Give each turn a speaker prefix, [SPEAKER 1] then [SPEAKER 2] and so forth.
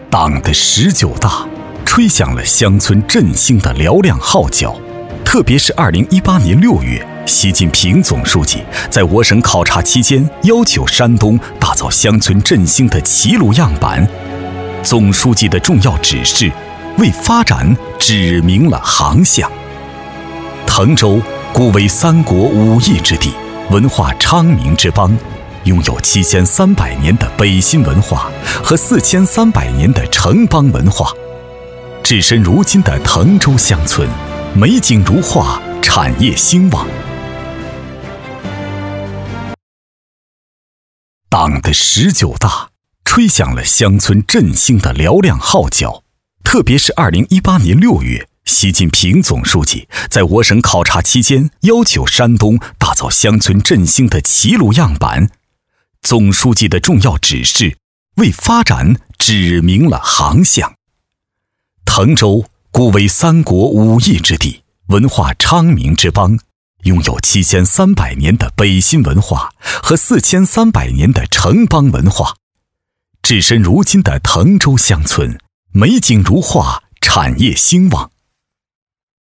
[SPEAKER 1] 党的19大吹响了乡村振兴的嘹亮号角，特别是2018年6月，习近平总书记在我省考察期间要求山东打造乡村振兴的齐鲁样板，总书记的重要指示为发展指明了航向。滕州古为三国五邑之地，文化昌明之邦，拥有7300年的北新文化和4300年的城邦文化。置身如今的滕州乡村，美景如画，产业兴旺。党的19大吹响了乡村振兴的嘹亮号角，特别是2018年6月，习近平总书记在我省考察期间要求山东打造乡村振兴的齐鲁样板，总书记的重要指示为发展指明了航向。滕州古为三国五邑之地，文化昌明之邦，拥有7300年的北新文化和4300年的城邦文化。置身如今的滕州乡村，美景如画，产业兴旺。